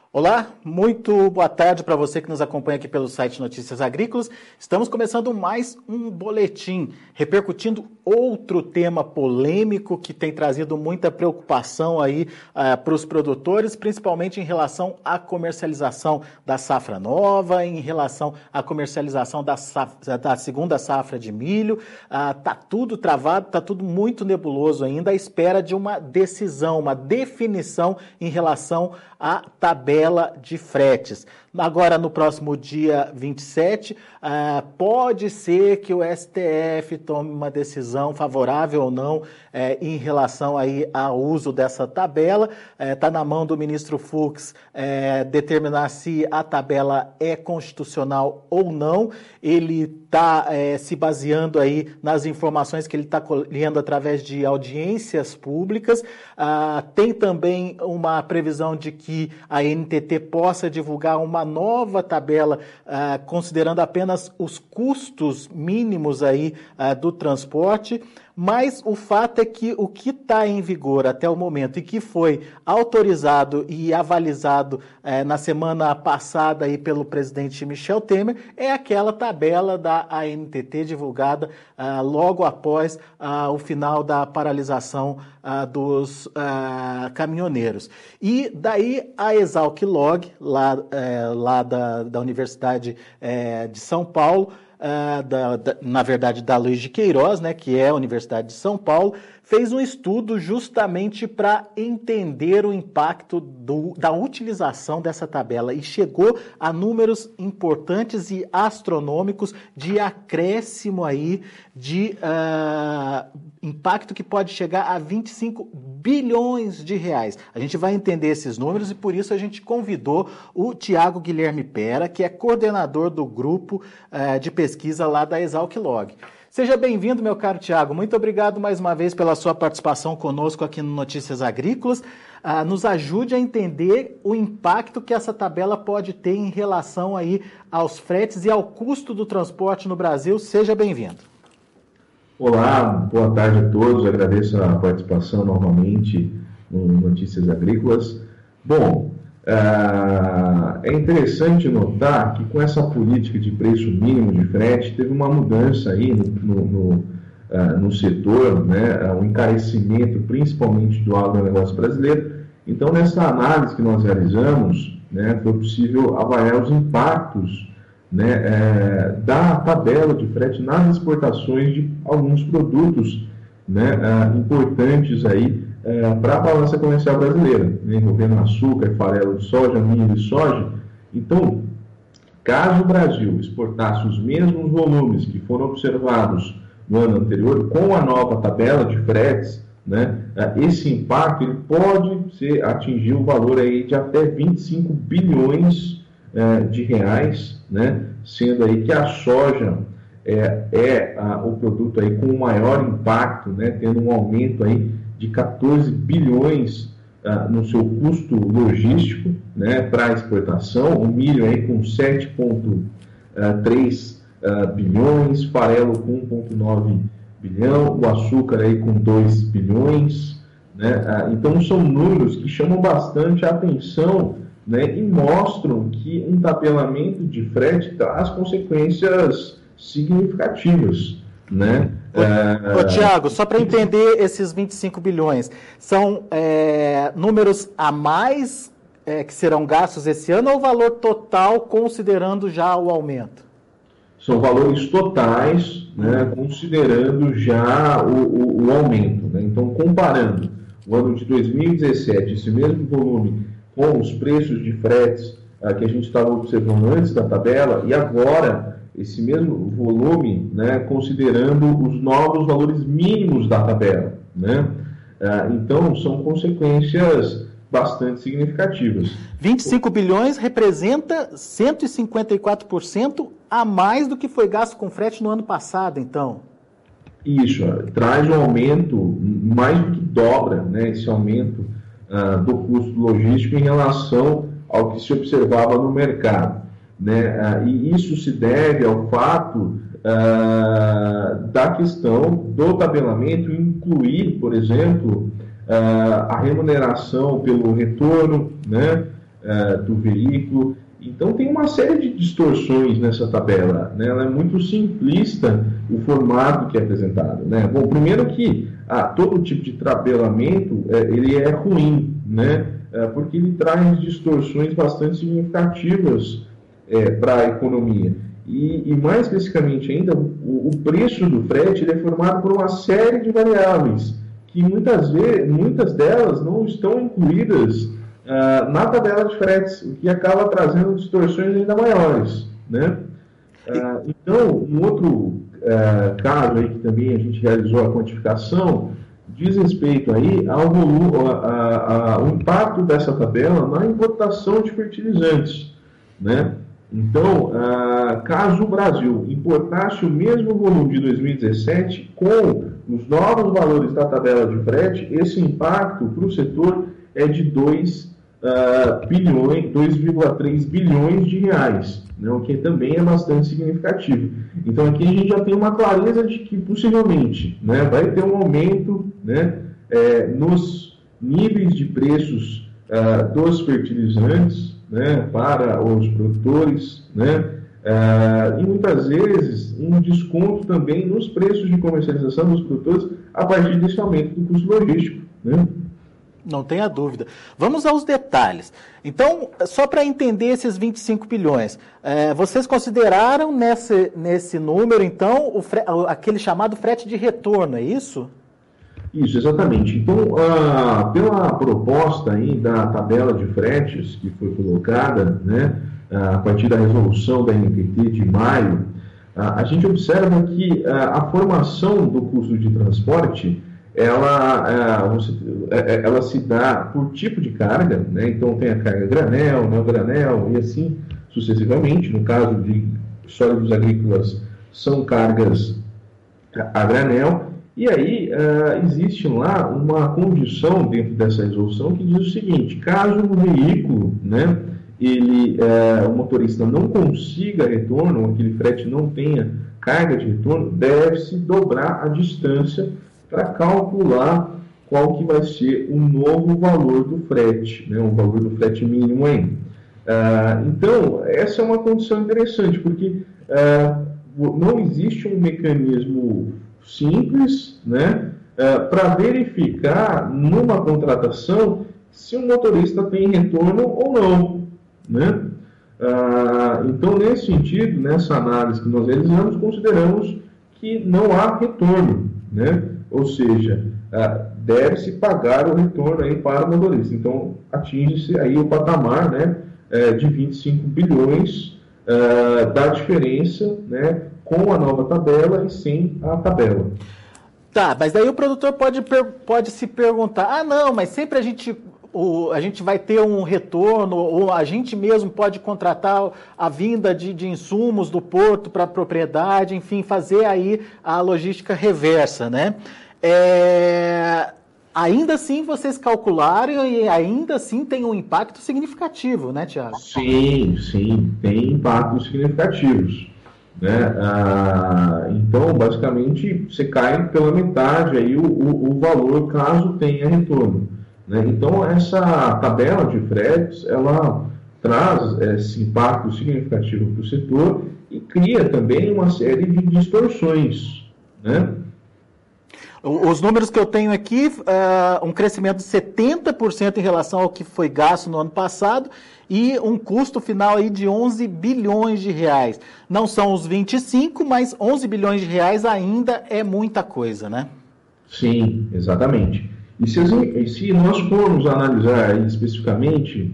Olá, muito boa tarde para você que nos acompanha aqui pelo site Notícias Agrícolas. Estamos começando mais um boletim, repercutindo outro tema polêmico que tem trazido muita preocupação aí para os produtores, principalmente em relação à comercialização da safra nova, em relação à comercialização da segunda safra de milho. Tá tudo travado, tá tudo muito nebuloso ainda, à espera de uma decisão, uma definição em relação à tabela de fretes. Agora, no próximo dia 27, pode ser que o STF tome uma decisão favorável ou não em relação aí ao uso dessa tabela. Está na mão do ministro Fux determinar se a tabela é constitucional ou não. Ele está se baseando aí nas informações que ele está colhendo através de audiências públicas. Tem também uma previsão de que a NTT possa divulgar uma nova tabela, considerando apenas os custos mínimos aí do transporte, mas o fato é que o que está em vigor até o momento e que foi autorizado e avalizado na semana passada aí pelo presidente Michel Temer é aquela tabela da ANTT divulgada logo após o final da paralisação dos caminhoneiros. E daí a Exalc-Log, lá da Universidade de São Paulo, na verdade da Luiz de Queiroz, né, que é a Universidade de São Paulo, fez um estudo justamente para entender o impacto da utilização dessa tabela e chegou a números importantes e astronômicos de acréscimo aí de impacto que pode chegar a 25 bilhões de reais. A gente vai entender esses números e por isso a gente convidou o Tiago Guilherme Pera, que é coordenador do grupo de pesquisa lá da Exalc-Log. Seja bem-vindo, meu caro Tiago. Muito obrigado mais uma vez pela sua participação conosco aqui no Notícias Agrícolas. Nos ajude a entender o impacto que essa tabela pode ter em relação aí aos fretes e ao custo do transporte no Brasil. Seja bem-vindo. Olá, boa tarde a todos. Agradeço a participação novamente no Notícias Agrícolas. Bom, é interessante notar que com essa política de preço mínimo de frete teve uma mudança aí no setor, né, um encarecimento principalmente do agronegócio brasileiro. Então, nessa análise que nós realizamos, né, foi possível avaliar os impactos, né, da tabela de frete nas exportações de alguns produtos, né, importantes aí para a balança comercial brasileira, né, envolvendo açúcar, farelo de soja, milho e soja. Então, caso o Brasil exportasse os mesmos volumes que foram observados no ano anterior, com a nova tabela de fretes, né, esse impacto ele pode atingir o valor aí de até 25 bilhões de reais, né, sendo aí que a soja o produto aí com o maior impacto, né, tendo um aumento aí de 14 bilhões no seu custo logístico, né, para exportação, o milho aí com 7,3 bilhões, farelo com 1,9 bilhão, o açúcar aí com 2 bilhões, né, então são números que chamam bastante a atenção, né, e mostram que um tabelamento de frete traz consequências significativas, né? Tiago, só para entender esses 25 bilhões, são números a mais que serão gastos esse ano ou o valor total considerando já o aumento? São valores totais, né, considerando já o aumento, né? Então, comparando o ano de 2017, esse mesmo volume com os preços de fretes que a gente estava observando antes da tabela e agora esse mesmo volume, né, considerando os novos valores mínimos da tabela, né? Então, são consequências bastante significativas. 25 bilhões representa 154% a mais do que foi gasto com frete no ano passado, então. Isso, traz um aumento mais do que dobra, né, esse aumento do custo logístico em relação ao que se observava no mercado, né? E isso se deve ao fato da questão do tabelamento incluir, por exemplo, a remuneração pelo retorno, né, do veículo. Então tem uma série de distorções nessa tabela, né? Ela é muito simplista, o formato que é apresentado, né? Bom, primeiro que todo tipo de tabelamento ele é ruim, né? Porque ele traz distorções bastante significativas para a economia. E mais especificamente ainda, o preço do frete ele é formado por uma série de variáveis que muitas delas não estão incluídas na tabela de fretes, o que acaba trazendo distorções ainda maiores, né? Então, um outro caso aí que também a gente realizou a quantificação diz respeito aí ao impacto dessa tabela na importação de fertilizantes, né? Então, caso o Brasil importasse o mesmo volume de 2017 com os novos valores da tabela de frete, esse impacto para o setor é de 2,3 bilhões de reais, né, o que também é bastante significativo. Então, aqui a gente já tem uma clareza de que, possivelmente, né, vai ter um aumento, né, nos níveis de preços dos fertilizantes, né, para os produtores, né, e muitas vezes um desconto também nos preços de comercialização dos produtores a partir desse aumento do custo logístico, né? Não tenha dúvida. Vamos aos detalhes. Então, só para entender esses 25 bilhões, vocês consideraram nesse número, então, aquele chamado frete de retorno, é isso? Isso, exatamente. Então, pela proposta aí da tabela de fretes que foi colocada, né, a partir da resolução da NPT de maio, a gente observa que a formação do custo de transporte ela se dá por tipo de carga, né? Então tem a carga granel, não granel e assim sucessivamente. No caso de sólidos agrícolas, são cargas a granel. E aí existe lá uma condição dentro dessa resolução que diz o seguinte: caso o veículo, né, o motorista não consiga retorno, aquele frete não tenha carga de retorno, deve-se dobrar a distância para calcular qual que vai ser o novo valor do frete, né, o valor do frete mínimo ainda. Então, essa é uma condição interessante, porque não existe um mecanismo simples, né, para verificar numa contratação se o motorista tem retorno ou não, né? Então, nesse sentido, nessa análise que nós realizamos, consideramos que não há retorno, né? Ou seja, deve-se pagar o retorno aí para o motorista. Então, atinge-se aí o patamar, né, de 25 bilhões da diferença, né, com a nova tabela e sem a tabela. Tá, mas daí o produtor pode se perguntar, não, mas sempre a gente vai ter um retorno, ou a gente mesmo pode contratar a vinda de insumos do porto para a propriedade, enfim, fazer aí a logística reversa, né? Ainda assim vocês calcularam e ainda assim tem um impacto significativo, né, Tiago? Sim, tem impactos significativos, né? Então, basicamente, você cai pela metade aí o valor caso tenha retorno, né? Então, essa tabela de fretes, ela traz esse impacto significativo para o setor e cria também uma série de distorções, né? Os números que eu tenho aqui, um crescimento de 70% em relação ao que foi gasto no ano passado e um custo final aí de 11 bilhões de reais. Não são os 25, mas 11 bilhões de reais ainda é muita coisa, né? Sim, exatamente. E se nós formos analisar aí especificamente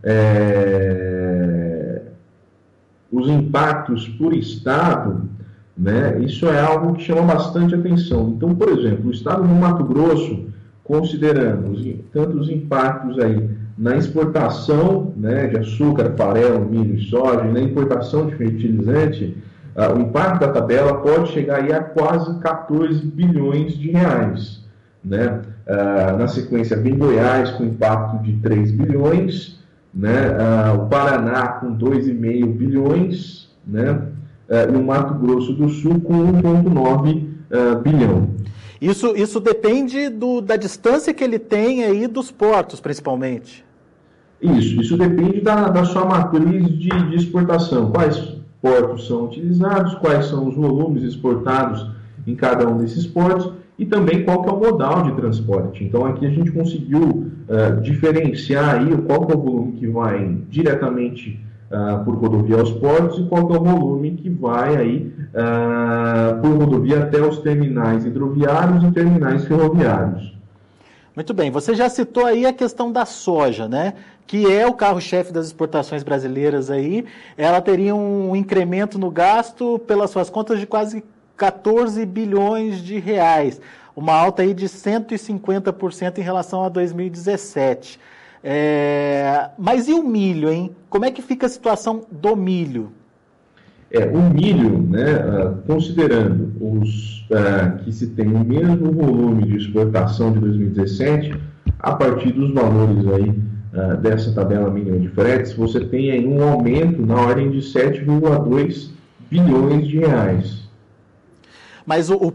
os impactos por estado, né, isso é algo que chama bastante atenção. Então, por exemplo, o estado do Mato Grosso, considerando tanto os impactos aí na exportação, né, de açúcar, farelo, milho e soja, e na importação de fertilizante, o impacto da tabela pode chegar aí a quase 14 bilhões de reais, né? Na sequência, vem Goiás com impacto de 3 bilhões, né? O Paraná com 2,5 bilhões, né? E o Mato Grosso do Sul com 1,9 bilhão. Isso depende da distância que ele tem aí dos portos, principalmente. Isso depende da sua matriz de exportação. Quais portos são utilizados, quais são os volumes exportados em cada um desses portos e também qual que é o modal de transporte. Então aqui a gente conseguiu diferenciar aí qual que é o volume que vai diretamente por rodovia aos portos e qual que é o volume que vai aí por rodovia até os terminais hidroviários e terminais ferroviários. Muito bem, você já citou aí a questão da soja, né? Que é o carro-chefe das exportações brasileiras aí. Ela teria um incremento no gasto, pelas suas contas, de quase 14 bilhões de reais. Uma alta aí de 150% em relação a 2017. Mas e o milho, hein? Como é que fica a situação do milho? O milho, né, considerando que se tem o mesmo volume de exportação de 2017, a partir dos valores aí dessa tabela mínima de fretes, você tem aí um aumento na ordem de 7,2 bilhões de reais. Mas a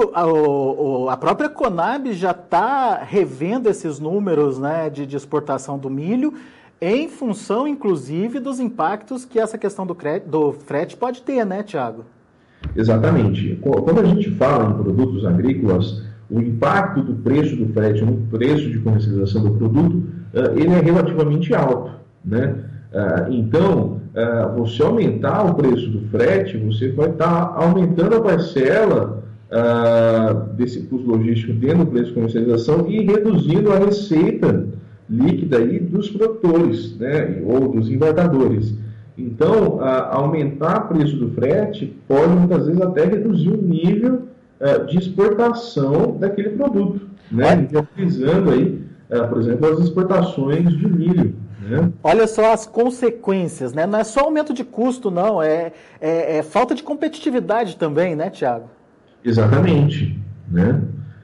própria Conab já está revendo esses números, né, de exportação do milho, em função, inclusive, dos impactos que essa questão do frete pode ter, né, Tiago? Exatamente. Quando a gente fala em produtos agrícolas, o impacto do preço do frete no preço de comercialização do produto, ele é relativamente alto, né? Então, você aumentar o preço do frete, você vai estar aumentando a parcela desse custo logístico dentro do preço de comercialização e reduzindo a receita líquida aí dos produtores, né, ou dos embarcadores. Então, aumentar o preço do frete pode muitas vezes até reduzir o nível de exportação daquele produto, né, utilizando aí, por exemplo, as exportações de milho. Né? Olha só as consequências, né? Não é só aumento de custo, não, é falta de competitividade também, né, Tiago? Exatamente, né?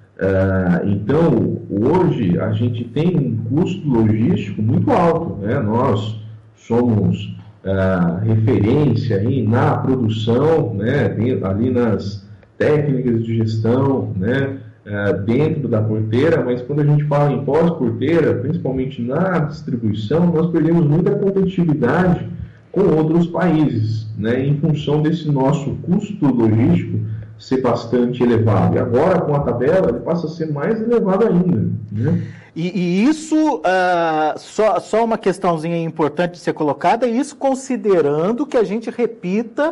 Então, hoje a gente tem um custo logístico muito alto, né? Nós somos referência aí na produção, né? Ali nas técnicas de gestão, né? Dentro da porteira, mas quando a gente fala em pós-porteira, principalmente na distribuição, nós perdemos muita competitividade com outros países, né? Em função desse nosso custo logístico ser bastante elevado. E agora, com a tabela, ele passa a ser mais elevado ainda. Né? E isso, só uma questãozinha importante de ser colocada, isso considerando que a gente repita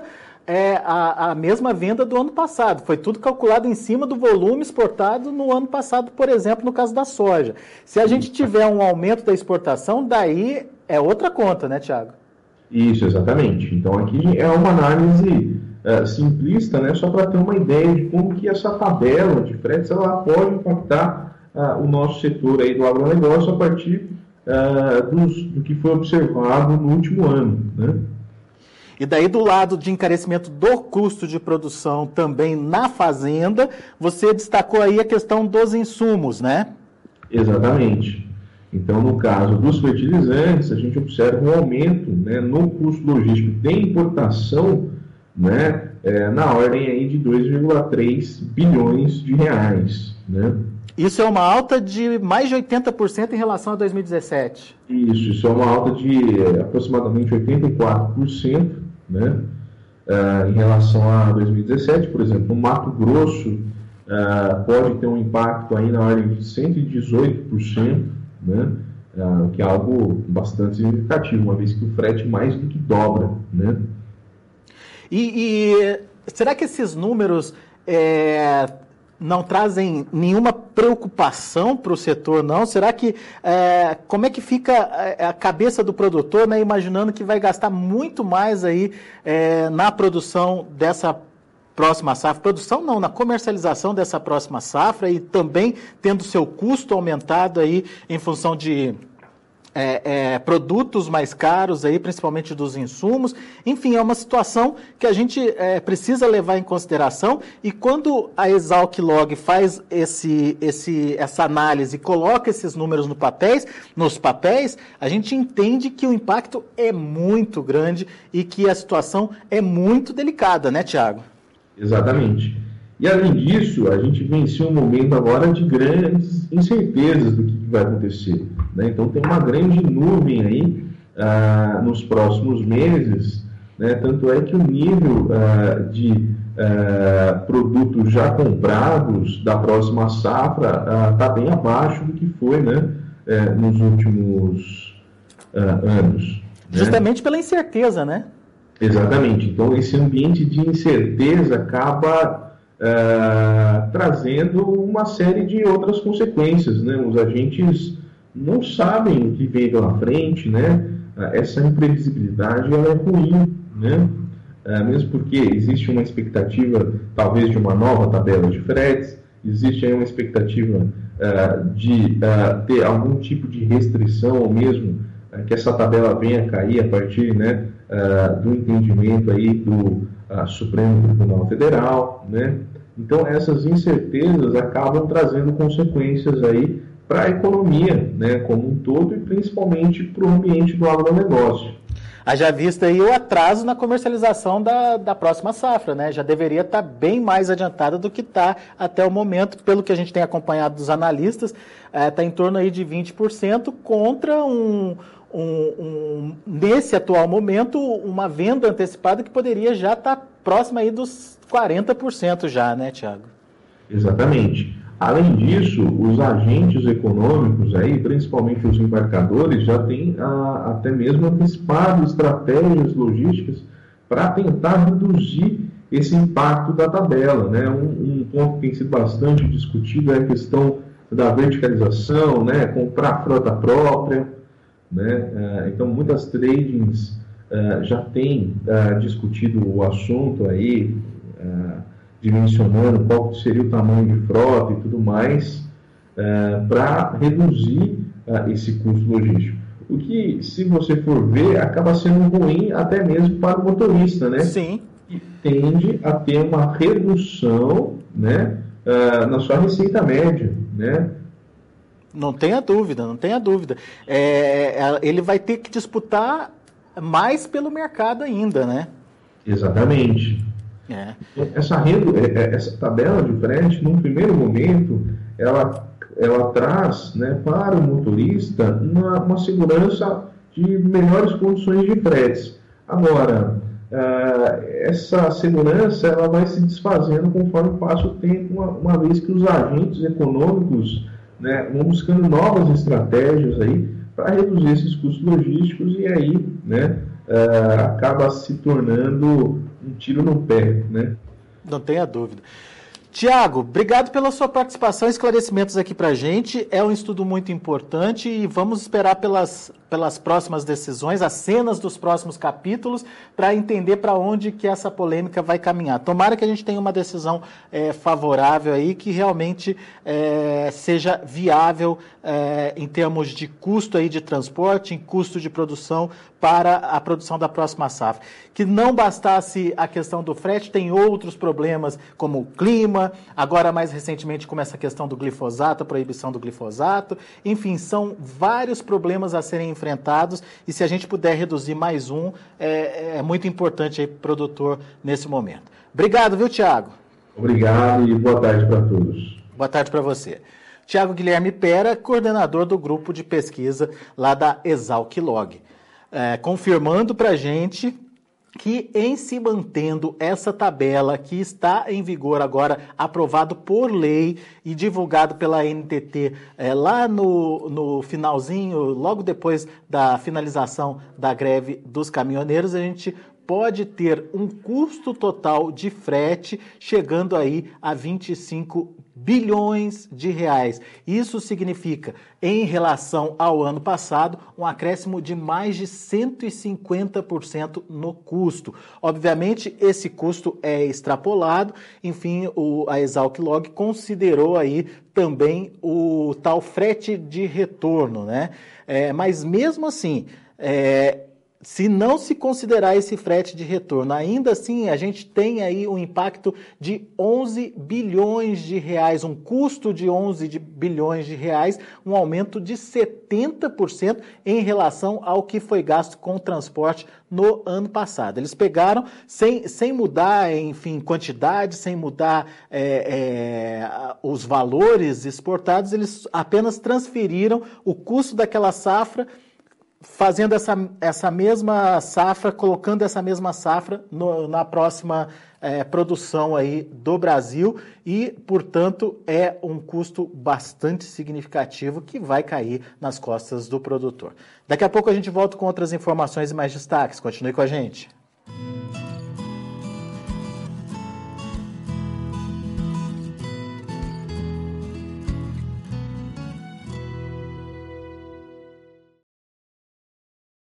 a mesma venda do ano passado. Foi tudo calculado em cima do volume exportado no ano passado, por exemplo, no caso da soja. Se a gente tiver um aumento da exportação, daí é outra conta, né, Tiago? Isso, exatamente. Então, aqui é uma análise simplista, né, só para ter uma ideia de como que essa tabela de fretes ela pode impactar o nosso setor aí do agronegócio a partir do que foi observado no último ano. Né? E daí do lado de encarecimento do custo de produção também na fazenda, você destacou aí a questão dos insumos, né? Exatamente. Então, no caso dos fertilizantes, a gente observa um aumento, né, no custo logístico de importação, né, na ordem aí de 2,3 bilhões de reais. Né? Isso é uma alta de mais de 80% em relação a 2017. Isso é uma alta de aproximadamente 84%, né, em relação a 2017. Por exemplo, o Mato Grosso pode ter um impacto aí na ordem de 118%, né, que é algo bastante significativo, uma vez que o frete mais do que dobra. Né? E será que esses números não trazem nenhuma preocupação para o setor, não? Será que, como é que fica a cabeça do produtor, né, imaginando que vai gastar muito mais aí na produção dessa próxima safra? Produção não, na comercialização dessa próxima safra e também tendo seu custo aumentado aí em função de produtos mais caros, aí, principalmente dos insumos. Enfim, é uma situação que a gente precisa levar em consideração, e quando a Exalc Log faz essa análise e coloca esses números nos papéis, a gente entende que o impacto é muito grande e que a situação é muito delicada, né, Tiago? Exatamente. E, além disso, a gente venceu um momento agora de grandes incertezas do que vai acontecer, né? Então, tem uma grande nuvem aí nos próximos meses, né? Tanto é que o nível de produtos já comprados da próxima safra está bem abaixo do que foi, né? Nos últimos anos. Justamente pela incerteza, né? Exatamente. Então, esse ambiente de incerteza acaba trazendo uma série de outras consequências, né? Os agentes não sabem o que vem pela frente, né? Essa imprevisibilidade ela é ruim, né? Mesmo porque existe uma expectativa, talvez, de uma nova tabela de fretes, existe aí uma expectativa de ter algum tipo de restrição, ou mesmo que essa tabela venha a cair a partir, né, do entendimento aí do Supremo Tribunal Federal, né? Então, essas incertezas acabam trazendo consequências aí para a economia, né, como um todo, e principalmente para o ambiente do agronegócio. Haja vista aí o atraso na comercialização da próxima safra, né? Já deveria estar bem mais adiantada do que está até o momento, pelo que a gente tem acompanhado dos analistas, está em torno aí de 20% contra nesse atual momento, uma venda antecipada que poderia já estar próxima aí dos 40% já, né, Tiago? Exatamente. Além disso, os agentes econômicos aí, principalmente os embarcadores, já têm até mesmo antecipado estratégias logísticas para tentar reduzir esse impacto da tabela, né? Um ponto que tem sido bastante discutido é a questão da verticalização, né? Comprar frota própria, né? Então, muitas tradings já têm discutido o assunto aí, dimensionando qual seria o tamanho de frota e tudo mais, para reduzir esse custo logístico. O que, se você for ver, acaba sendo ruim até mesmo para o motorista, né? Sim. Que tende a ter uma redução, né, na sua receita média, né? Não tenha dúvida, não tenha dúvida. Ele vai ter que disputar mais pelo mercado ainda, né? Exatamente. Essa tabela de frete, num primeiro momento, ela traz, né, para o motorista uma segurança de melhores condições de fretes. Agora, essa segurança ela vai se desfazendo conforme passa o tempo, uma vez que os agentes econômicos, né, vão buscando novas estratégias aí para reduzir esses custos logísticos e aí, né, acaba se tornando um tiro no pé, né? Não tenha dúvida. Tiago, obrigado pela sua participação e esclarecimentos aqui para a gente. É um estudo muito importante e vamos esperar pelas próximas decisões, as cenas dos próximos capítulos, para entender para onde que essa polêmica vai caminhar. Tomara que a gente tenha uma decisão favorável aí, que realmente seja viável em termos de custo aí de transporte, em custo de produção para a produção da próxima safra. Que não bastasse a questão do frete, tem outros problemas como o clima, agora mais recentemente como essa questão do glifosato, a proibição do glifosato, enfim, são vários problemas a serem enfrentados e se a gente puder reduzir mais um, é muito importante aí para o produtor nesse momento. Obrigado, viu, Tiago? Obrigado e boa tarde para todos. Boa tarde para você. Tiago Guilherme Pera, coordenador do grupo de pesquisa lá da Exalc-Log, confirmando para a gente que em se mantendo essa tabela que está em vigor agora, aprovado por lei e divulgado pela NTT lá no finalzinho, logo depois da finalização da greve dos caminhoneiros, a gente pode ter um custo total de frete chegando aí a 25 bilhões de reais. Isso significa, em relação ao ano passado, um acréscimo de mais de 150% no custo. Obviamente, esse custo é extrapolado, enfim, a Exalc-Log considerou aí também o tal frete de retorno, né? Mas mesmo assim, se não se considerar esse frete de retorno, ainda assim a gente tem aí um impacto de 11 bilhões de reais, um custo de 11 bilhões de reais, um aumento de 70% em relação ao que foi gasto com o transporte no ano passado. Eles pegaram, sem mudar, enfim, quantidade, sem mudar os valores exportados, eles apenas transferiram o custo daquela safra, fazendo essa mesma safra, colocando essa mesma safra na próxima produção aí do Brasil e, portanto, é um custo bastante significativo que vai cair nas costas do produtor. Daqui a pouco a gente volta com outras informações e mais destaques. Continue com a gente.